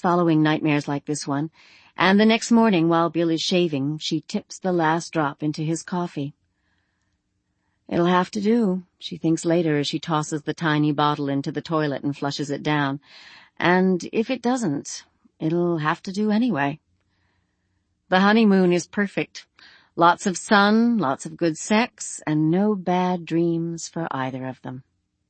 following nightmares like this one, and the next morning while Bill is shaving, she tips the last drop into his coffee. It'll have to do, she thinks later as she tosses the tiny bottle into the toilet and flushes it down. And if it doesn't, it'll have to do anyway. The honeymoon is perfect. Lots of sun, lots of good sex, and no bad dreams for either of them.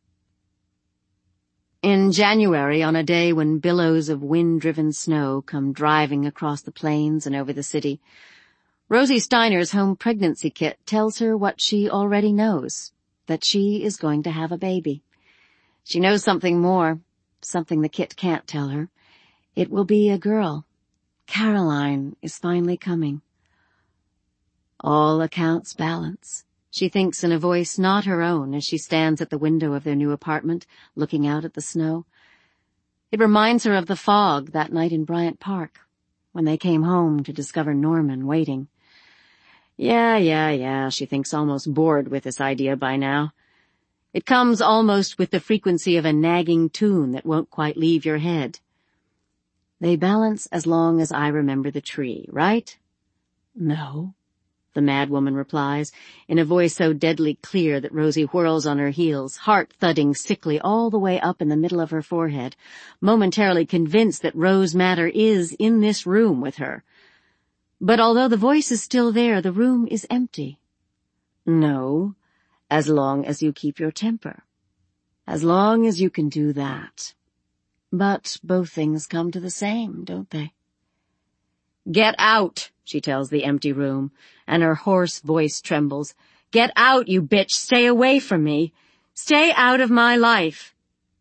In January, on a day when billows of wind-driven snow come driving across the plains and over the city, Rosie Steiner's home pregnancy kit tells her what she already knows, that she is going to have a baby. She knows something more, something the kit can't tell her. It will be a girl. Caroline is finally coming. All accounts balance, she thinks in a voice not her own as she stands at the window of their new apartment, looking out at the snow. It reminds her of the fog that night in Bryant Park, when they came home to discover Norman waiting. Yeah, she thinks, almost bored with this idea by now. It comes almost with the frequency of a nagging tune that won't quite leave your head. They balance as long as I remember the tree, right? No, the mad woman replies, in a voice so deadly clear that Rosie whirls on her heels, heart thudding sickly all the way up in the middle of her forehead, momentarily convinced that Rose Madder is in this room with her. But although the voice is still there, the room is empty. No, as long as you keep your temper. As long as you can do that. But both things come to the same, don't they? Get out, she tells the empty room, and her hoarse voice trembles. Get out, you bitch! Stay away from me! Stay out of my life!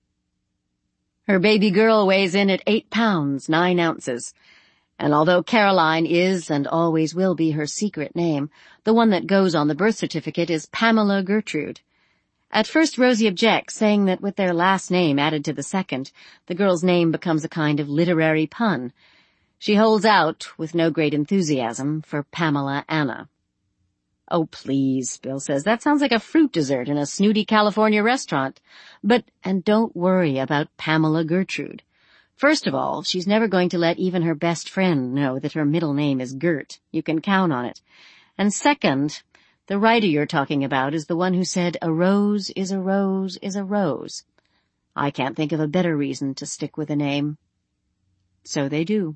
Her baby girl weighs in at 8 pounds, 9 ounces. And although Caroline is and always will be her secret name, the one that goes on the birth certificate is Pamela Gertrude. At first Rosie objects, saying that with their last name added to the second, the girl's name becomes a kind of literary pun. She holds out, with no great enthusiasm, for Pamela Anna. Oh, please, Bill says, that sounds like a fruit dessert in a snooty California restaurant. And don't worry about Pamela Gertrude. First of all, she's never going to let even her best friend know that her middle name is Gert. You can count on it. And second, the writer you're talking about is the one who said, a rose is a rose is a rose. I can't think of a better reason to stick with a name. So they do.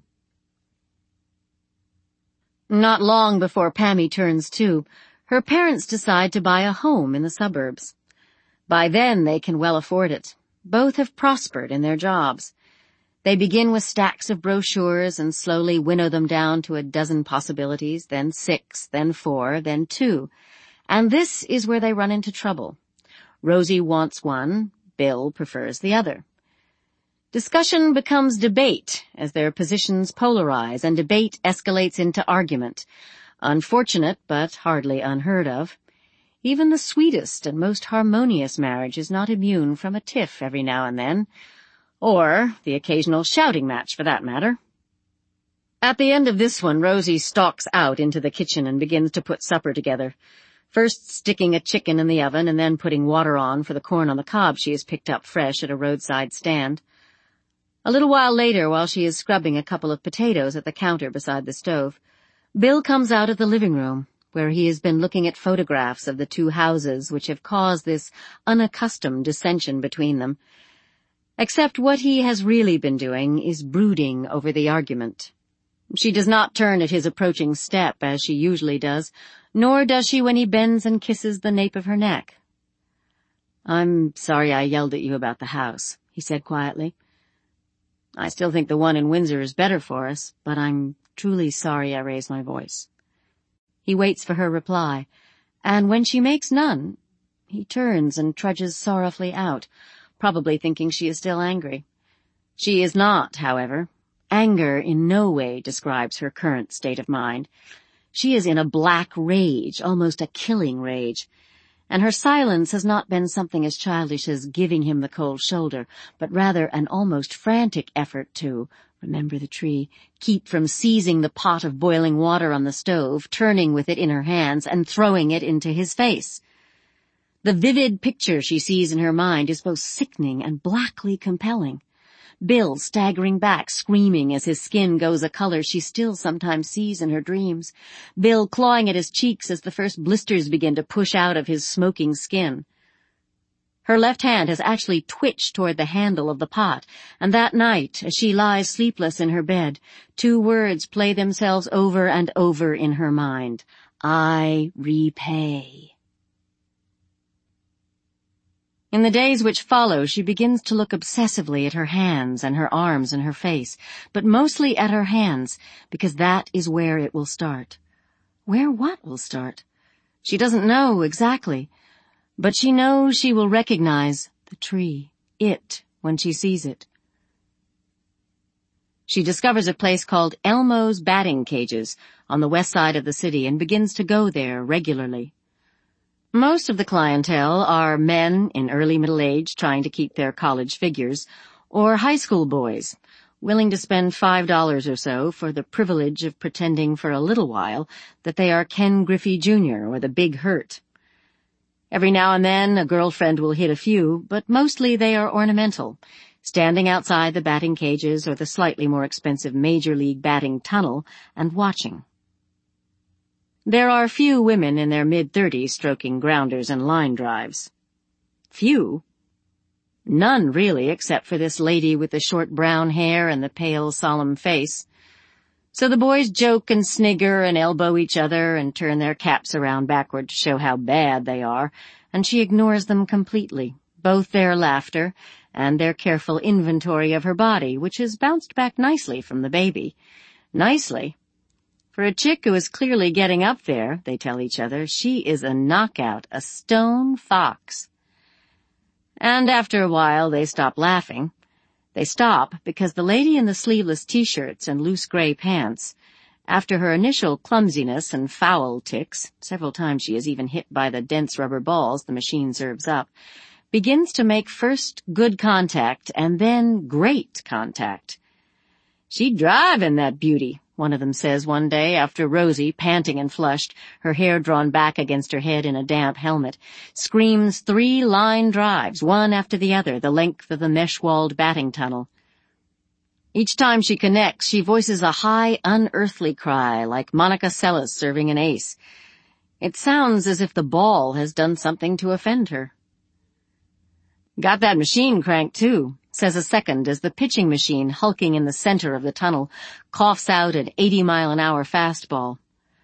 Not long before Pammy turns 2, her parents decide to buy a home in the suburbs. By then they can well afford it. Both have prospered in their jobs. They begin with stacks of brochures and slowly winnow them down to a dozen possibilities, then 6, then 4, then 2. And this is where they run into trouble. Rosie wants one, Bill prefers the other. Discussion becomes debate as their positions polarize, and debate escalates into argument. Unfortunate, but hardly unheard of. Even the sweetest and most harmonious marriage is not immune from a tiff every now and then. Or the occasional shouting match, for that matter. At the end of this one, Rosie stalks out into the kitchen and begins to put supper together, first sticking a chicken in the oven and then putting water on for the corn on the cob she has picked up fresh at a roadside stand. A little while later, while she is scrubbing a couple of potatoes at the counter beside the stove, Bill comes out of the living room, where he has been looking at photographs of the 2 houses which have caused this unaccustomed dissension between them. Except what he has really been doing is brooding over the argument. She does not turn at his approaching step as she usually does, nor does she when he bends and kisses the nape of her neck. I'm sorry I yelled at you about the house, he said quietly. I still think the one in Windsor is better for us, but I'm truly sorry I raised my voice. He waits for her reply, and when she makes none, he turns and trudges sorrowfully out, probably thinking she is still angry. She is not, however. Anger in no way describes her current state of mind. She is in a black rage, almost a killing rage, and her silence has not been something as childish as giving him the cold shoulder, but rather an almost frantic effort to, remember the tree, keep from seizing the pot of boiling water on the stove, turning with it in her hands, and throwing it into his face. The vivid picture she sees in her mind is both sickening and blackly compelling. Bill staggering back, screaming as his skin goes a color she still sometimes sees in her dreams. Bill clawing at his cheeks as the first blisters begin to push out of his smoking skin. Her left hand has actually twitched toward the handle of the pot, and that night, as she lies sleepless in her bed, 2 words play themselves over and over in her mind. I repay. In the days which follow, she begins to look obsessively at her hands and her arms and her face, but mostly at her hands, because that is where it will start. Where what will start? She doesn't know exactly. But she knows she will recognize the tree, when she sees it. She discovers a place called Elmo's Batting Cages on the west side of the city and begins to go there regularly. Most of the clientele are men in early middle age trying to keep their college figures, or high school boys, willing to spend $5 or so for the privilege of pretending for a little while that they are Ken Griffey Jr. or the Big Hurt. Every now and then a girlfriend will hit a few, but mostly they are ornamental, standing outside the batting cages or the slightly more expensive Major League batting tunnel and watching. There are few women in their mid-30s stroking grounders and line drives. Few? None, really, except for this lady with the short brown hair and the pale, solemn face. So the boys joke and snigger and elbow each other and turn their caps around backward to show how bad they are, and she ignores them completely, both their laughter and their careful inventory of her body, which has bounced back nicely from the baby. Nicely. For a chick who is clearly getting up there, they tell each other, she is a knockout, a stone fox. And after a while they stop laughing. They stop because the lady in the sleeveless t-shirts and loose gray pants, after her initial clumsiness and foul ticks, several times she is even hit by the dense rubber balls the machine serves up, begins to make first good contact and then great contact. "She'd drive in that beauty," one of them says one day after Rosie, panting and flushed, her hair drawn back against her head in a damp helmet, screams 3 line drives, one after the other, the length of the mesh-walled batting tunnel. Each time she connects, she voices a high, unearthly cry, like Monica Seles serving an ace. It sounds as if the ball has done something to offend her. "Got that machine cranked, too," says a second as the pitching machine, hulking in the center of the tunnel, coughs out an 80-mile-an-hour fastball.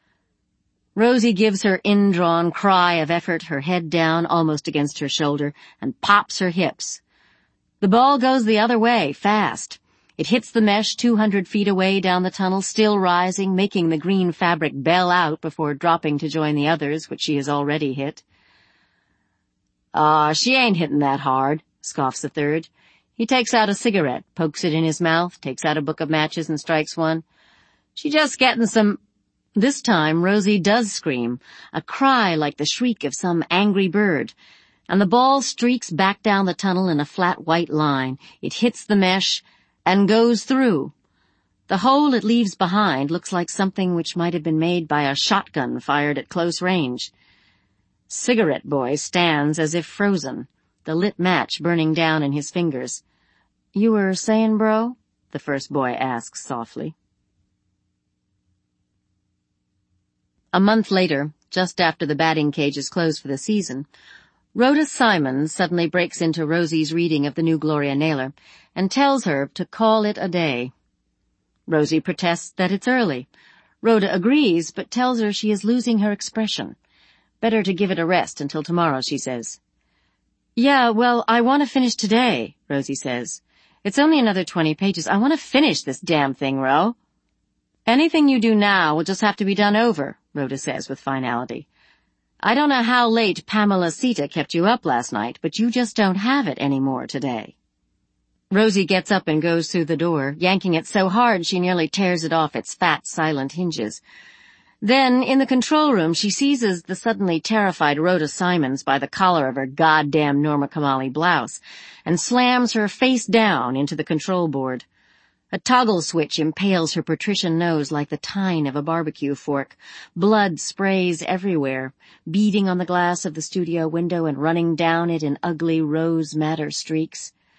Rosie gives her indrawn cry of effort, her head down almost against her shoulder, and pops her hips. The ball goes the other way, fast. It hits the mesh 200 feet away down the tunnel, still rising, making the green fabric bell out before dropping to join the others, which she has already hit. She ain't hitting that hard," scoffs the third. He takes out a cigarette, pokes it in his mouth, takes out a book of matches and strikes one. "She just getting some—" This time Rosie does scream, a cry like the shriek of some angry bird, and the ball streaks back down the tunnel in a flat white line. It hits the mesh and goes through. The hole it leaves behind looks like something which might have been made by a shotgun fired at close range. Cigarette Boy stands as if frozen, the lit match burning down in his fingers. "You were saying, bro?" the first boy asks softly. A month later, just after the batting cages close for the season, Rhoda Simons suddenly breaks into Rosie's reading of the new Gloria Naylor and tells her to call it a day. Rosie protests that it's early. Rhoda agrees, but tells her she is losing her expression. Better to give it a rest until tomorrow, she says. "Yeah, well, I want to finish today," Rosie says. "It's only another 20 pages. I want to finish this damn thing, Ro." "Anything you do now will just have to be done over," Rhoda says with finality. "I don't know how late Pamela Sita kept you up last night, but you just don't have it anymore today." Rosie gets up and goes through the door, yanking it so hard she nearly tears it off its fat, silent hinges. Then, in the control room, she seizes the suddenly terrified Rhoda Simons by the collar of her goddamn Norma Kamali blouse and slams her face down into the control board. A toggle switch impales her patrician nose like the tine of a barbecue fork. Blood sprays everywhere, beading on the glass of the studio window and running down it in ugly rose madder streaks.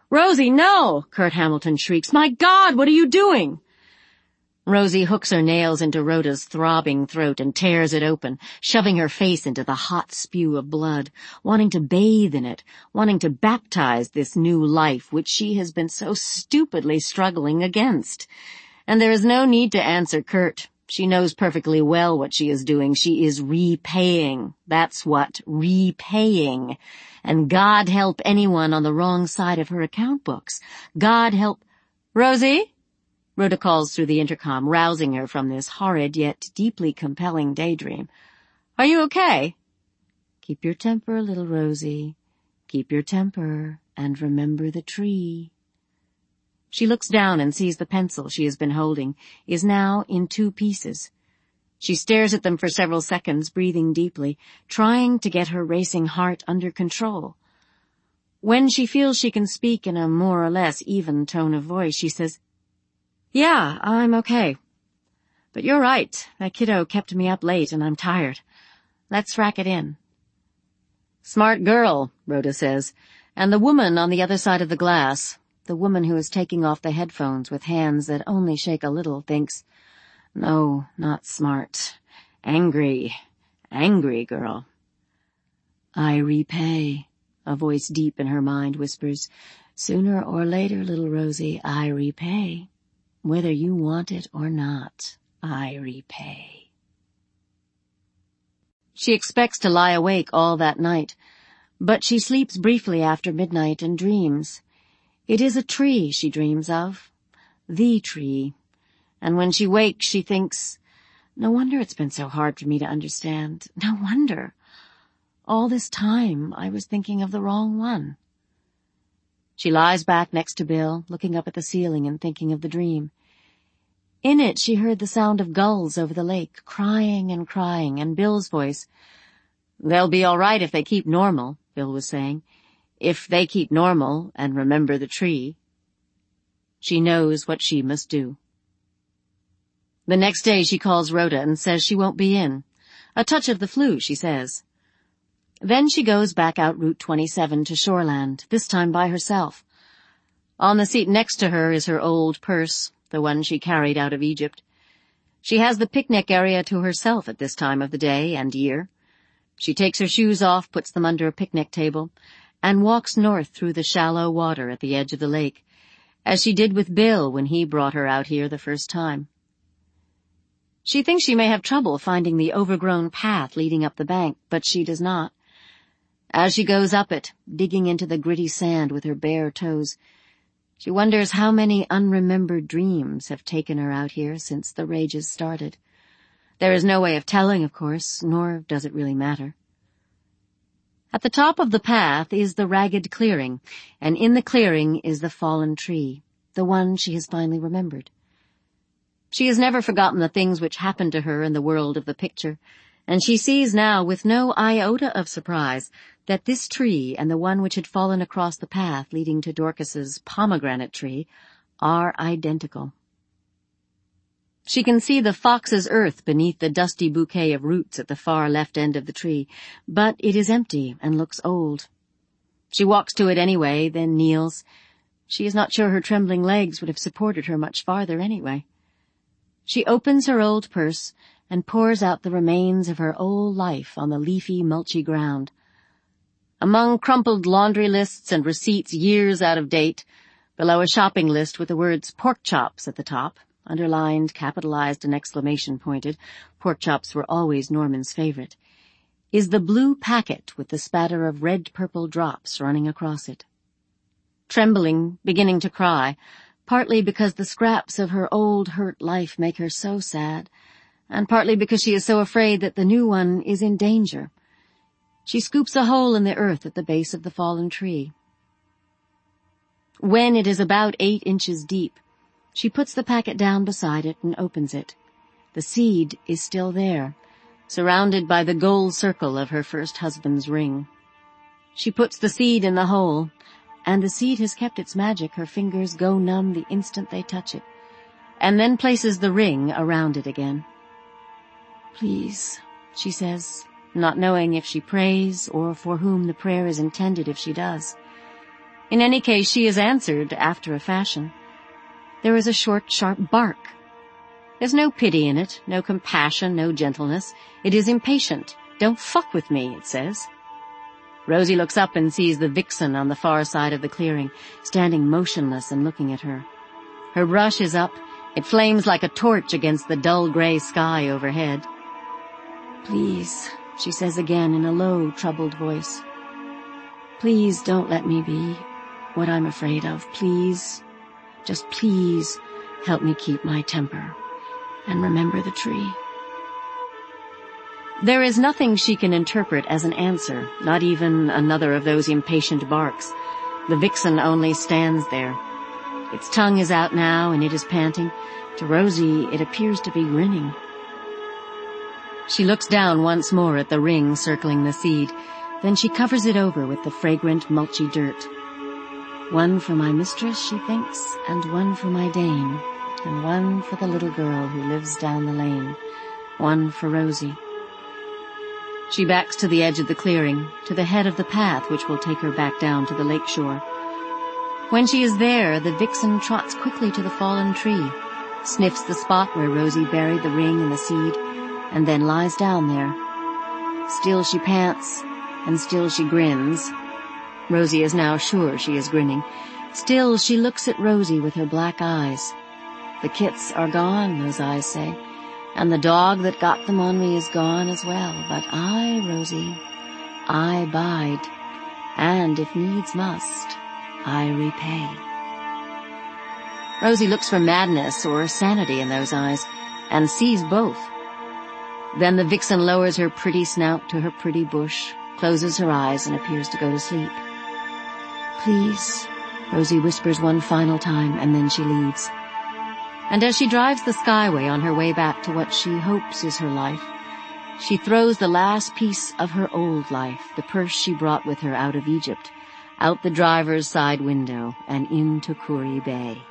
"Rosie, no!" Kurt Hamilton shrieks. "My God, what are you doing?" Rosie hooks her nails into Rhoda's throbbing throat and tears it open, shoving her face into the hot spew of blood, wanting to bathe in it, wanting to baptize this new life which she has been so stupidly struggling against. And there is no need to answer Kurt. She knows perfectly well what she is doing. She is repaying. That's what, repaying. And God help anyone on the wrong side of her account books. God help— "Rosie?" Rhoda calls through the intercom, rousing her from this horrid yet deeply compelling daydream. "Are you okay?" "Keep your temper, little Rosie. Keep your temper, and remember the tree." She looks down and sees the pencil she has been holding is now in 2 pieces. She stares at them for several seconds, breathing deeply, trying to get her racing heart under control. When she feels she can speak in a more or less even tone of voice, she says, "Yeah, I'm okay. But you're right, that kiddo kept me up late and I'm tired. Let's rack it in." "Smart girl," Rhoda says, and the woman on the other side of the glass, the woman who is taking off the headphones with hands that only shake a little, thinks, "No, not smart. Angry. Angry girl." "I repay," a voice deep in her mind whispers. "Sooner or later, little Rosie, I repay. Whether you want it or not, I repay." She expects to lie awake all that night, but she sleeps briefly after midnight and dreams. It is a tree she dreams of, the tree, and when she wakes she thinks, "No wonder it's been so hard for me to understand. No wonder. All this time I was thinking of the wrong one." She lies back next to Bill, looking up at the ceiling and thinking of the dream. In it she heard the sound of gulls over the lake, crying, and Bill's voice. "They'll be all right if they keep normal," Bill was saying. "If they keep normal and remember the tree." She knows what she must do. The next day she calls Rhoda and says she won't be in. A touch of the flu, she says. Then she goes back out Route 27 to Shoreland, this time by herself. On the seat next to her is her old purse, the one she carried out of Egypt. She has the picnic area to herself at this time of the day and year. She takes her shoes off, puts them under a picnic table, and walks north through the shallow water at the edge of the lake, as she did with Bill when he brought her out here the first time. She thinks she may have trouble finding the overgrown path leading up the bank, but she does not. As she goes up it, digging into the gritty sand with her bare toes, she wonders how many unremembered dreams have taken her out here since the rages started. There is no way of telling, of course, nor does it really matter. At the top of the path is the ragged clearing, and in the clearing is the fallen tree, the one she has finally remembered. She has never forgotten the things which happened to her in the world of the picture, and she sees now with no iota of surprise that this tree and the one which had fallen across the path leading to Dorcas's pomegranate tree are identical. She can see the fox's earth beneath the dusty bouquet of roots at the far left end of the tree, but it is empty and looks old. She walks to it anyway, then kneels. She is not sure her trembling legs would have supported her much farther anyway. She opens her old purse and pours out the remains of her old life on the leafy, mulchy ground. Among crumpled laundry lists and receipts years out of date, below a shopping list with the words pork chops at the top, underlined, capitalized, and exclamation pointed — pork chops were always Norman's favorite — is the blue packet with the spatter of red-purple drops running across it. Trembling, beginning to cry, partly because the scraps of her old hurt life make her so sad, and partly because she is so afraid that the new one is in danger, she scoops a hole in the earth at the base of the fallen tree. When it is about 8 inches deep, she puts the packet down beside it and opens it. The seed is still there, surrounded by the gold circle of her first husband's ring. She puts the seed in the hole, and the seed has kept its magic. Her fingers go numb the instant they touch it, and then places the ring around it again. "Please," she says, not knowing if she prays or for whom the prayer is intended if she does. In any case, she is answered after a fashion. There is a short, sharp bark. There's no pity in it, no compassion, no gentleness. It is impatient. "Don't fuck with me," it says. Rosie looks up and sees the vixen on the far side of the clearing, standing motionless and looking at her. Her brush is up. It flames like a torch against the dull gray sky overhead. "Please," she says again in a low, troubled voice. "Please don't let me be what I'm afraid of. Please, just please help me keep my temper and remember the tree." There is nothing she can interpret as an answer, not even another of those impatient barks. The vixen only stands there. Its tongue is out now, and it is panting. To Rosie, it appears to be grinning. She looks down once more at the ring circling the seed. Then she covers it over with the fragrant, mulchy dirt. "One for my mistress," she thinks, "and one for my dame, and one for the little girl who lives down the lane. One for Rosie." She backs to the edge of the clearing, to the head of the path which will take her back down to the lake shore. When she is there, the vixen trots quickly to the fallen tree, sniffs the spot where Rosie buried the ring and the seed, and then lies down there. Still she pants, and still she grins. Rosie is now sure she is grinning. Still she looks at Rosie with her black eyes. The kits are gone, those eyes say, and the dog that got them on me is gone as well. But I, Rosie, I bide, and if needs must, I repay. Rosie looks for madness or sanity in those eyes, and sees both. Then the vixen lowers her pretty snout to her pretty bush, closes her eyes, and appears to go to sleep. "Please," Rosie whispers one final time, and then she leaves. And as she drives the skyway on her way back to what she hopes is her life, she throws the last piece of her old life, the purse she brought with her out of Egypt, out the driver's side window and into Kuri Bay.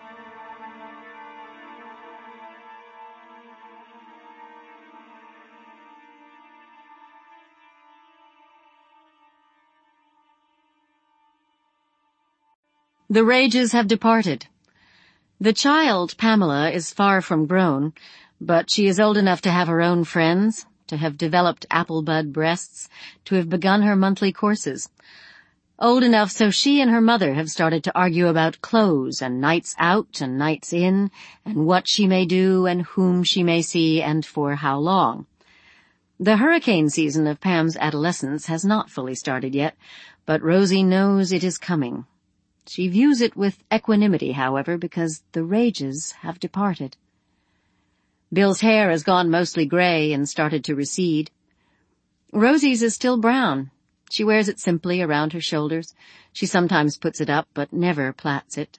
The rages have departed. The child, Pamela, is far from grown, but she is old enough to have her own friends, to have developed apple-bud breasts, to have begun her monthly courses. Old enough so she and her mother have started to argue about clothes and nights out and nights in, and what she may do and whom she may see and for how long. The hurricane season of Pam's adolescence has not fully started yet, but Rosie knows it is coming. She views it with equanimity, however, because the rages have departed. Bill's hair has gone mostly gray and started to recede. Rosie's is still brown. She wears it simply around her shoulders. She sometimes puts it up, but never plaits it.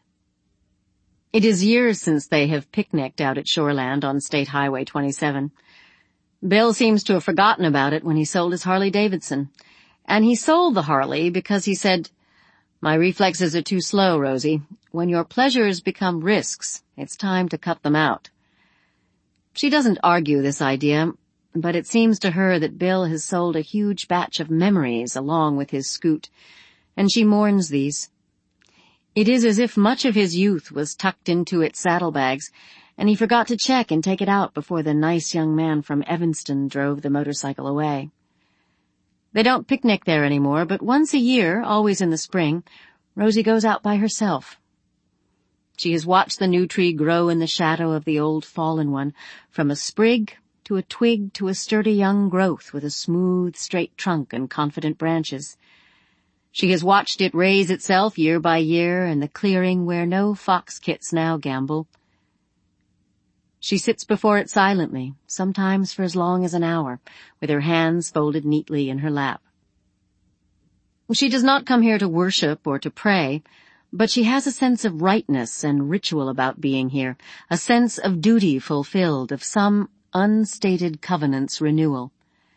It is years since they have picnicked out at Shoreland on State Highway 27. Bill seems to have forgotten about it when he sold his Harley-Davidson. And he sold the Harley because he said, "My reflexes are too slow, Rosie. When your pleasures become risks, it's time to cut them out." She doesn't argue this idea, but it seems to her that Bill has sold a huge batch of memories along with his scoot, and she mourns these. It is as if much of his youth was tucked into its saddlebags, and he forgot to check and take it out before the nice young man from Evanston drove the motorcycle away. They don't picnic there anymore, but once a year, always in the spring, Rosie goes out by herself. She has watched the new tree grow in the shadow of the old fallen one, from a sprig to a twig to a sturdy young growth with a smooth, straight trunk and confident branches. She has watched it raise itself year by year in the clearing where no fox kits now gambol. She sits before it silently, sometimes for as long as an hour, with her hands folded neatly in her lap. She does not come here to worship or to pray, but she has a sense of rightness and ritual about being here, a sense of duty fulfilled, of some unstated covenant's renewal.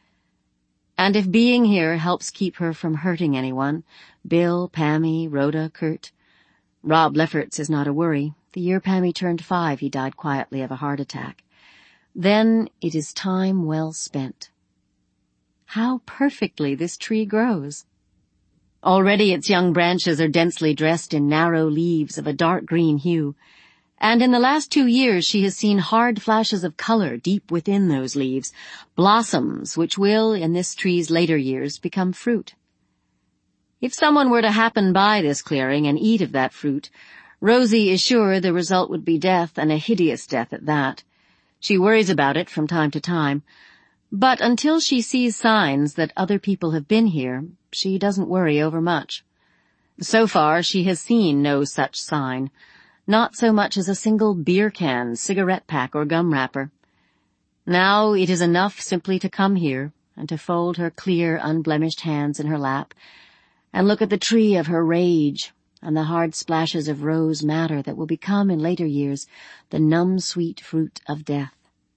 And if being here helps keep her from hurting anyone, Bill, Pammy, Rhoda, Kurt, Rob Lefferts is not a worry. The year Pammy turned 5, he died quietly of a heart attack. Then it is time well spent. How perfectly this tree grows. Already its young branches are densely dressed in narrow leaves of a dark green hue, and in the last 2 years she has seen hard flashes of color deep within those leaves, blossoms which will, in this tree's later years, become fruit. If someone were to happen by this clearing and eat of that fruit, Rosie is sure the result would be death, and a hideous death at that. She worries about it from time to time, but until she sees signs that other people have been here, she doesn't worry overmuch. So far, she has seen no such sign, not so much as a single beer can, cigarette pack, or gum wrapper. Now it is enough simply to come here and to fold her clear, unblemished hands in her lap and look at the tree of her rage and the hard splashes of rose madder that will become in later years the numb sweet fruit of death.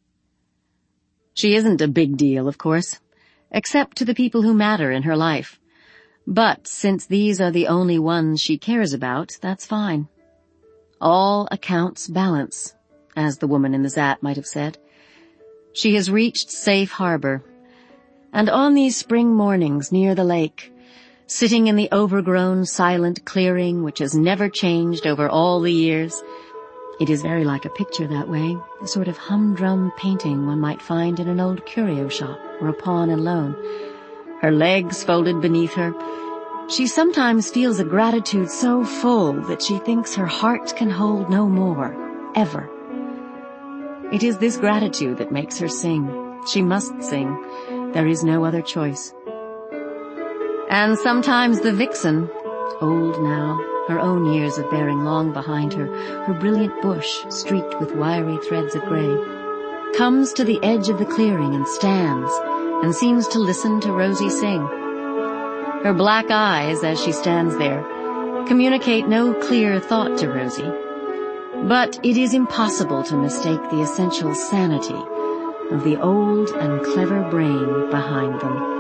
She isn't a big deal, of course, except to the people who matter in her life. But since these are the only ones she cares about, that's fine. All accounts balance, as the woman in the Zat might have said. She has reached safe harbor, and on these spring mornings near the lake, sitting in the overgrown, silent clearing which has never changed over all the years, it is very like a picture that way, the sort of humdrum painting one might find in an old curio shop or a pawn and loan. Her legs folded beneath her, she sometimes feels a gratitude so full that she thinks her heart can hold no more, ever. It is this gratitude that makes her sing. She must sing. There is no other choice. And sometimes the vixen, old now, her own years of bearing long behind her, her brilliant bush streaked with wiry threads of gray, comes to the edge of the clearing and stands and seems to listen to Rosie sing. Her black eyes, as she stands there, communicate no clear thought to Rosie, but it is impossible to mistake the essential sanity of the old and clever brain behind them.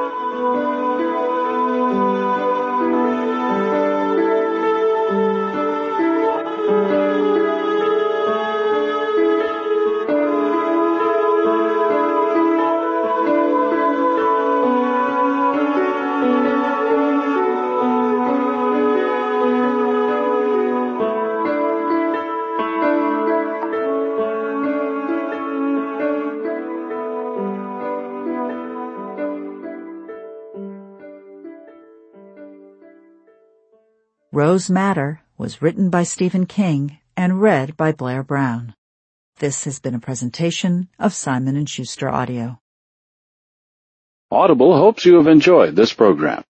Rose Madder was written by Stephen King and read by Blair Brown. This has been a presentation of Simon & Schuster Audio. Audible hopes you have enjoyed this program.